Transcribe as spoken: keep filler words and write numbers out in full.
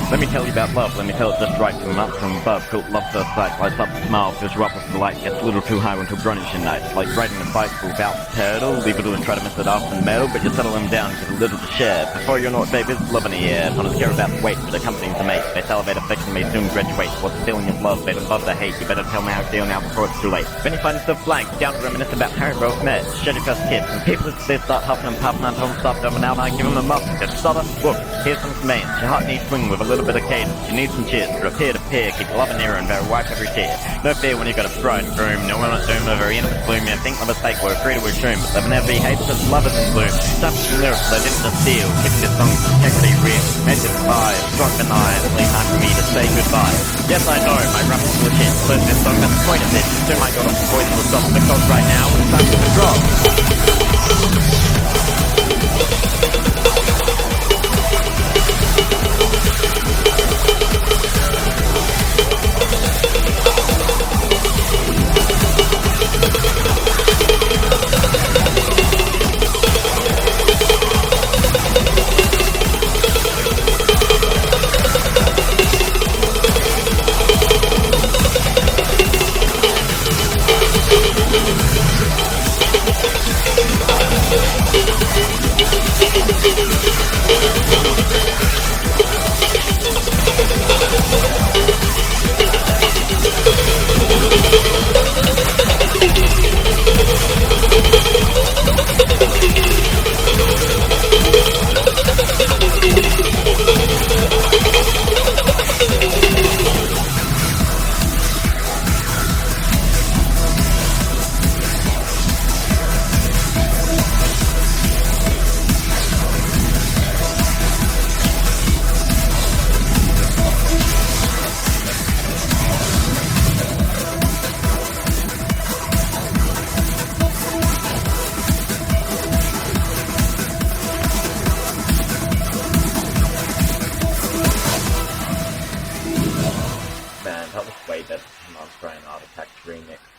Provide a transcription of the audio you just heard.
Let me tell you about love, let me tell it just right from up from above. Cool love first sight, lights up the smile, fills you up with the light, gets a little too high until grunge your night. Like riding a bicycle without the pedal, leave it and try to miss it off in the middle, but you settle them down, give a little to share. Before you know it, babe, it's love in the air. Punters care about the weight, but accompanying the mate. They salivate affection may soon graduate. What's the feeling of love, babe, above the hate? You better tell me how you feel now before it's too late. When you find yourself blank, down to reminisce about how you both met. Shed your first kiss, and people they start huffing and puffing until them stop dumbing out, I give them a muff. Just stutter, whoop, here's some commands. Your heart needs swing with a little bit of cadence. You need some cheers, from peer to peer, keep loving near and better wipe every tear. No fear when you got a bride and groom, no one on doom over intimate gloom. You think love is fake, we're free to assume, but there will never be hate because love is in bloom. Stuff some lyrics, they didn't just steal, kicking this song is technically real. Made it fly, struck the eye, it's only time for me to say goodbye. Yes, I know, my rap is legit, learn this song, that's the point of it. Soon my god, the voice will stop, because right now, it's time for the drop. Man, that was way better than Monster and Artifact remix.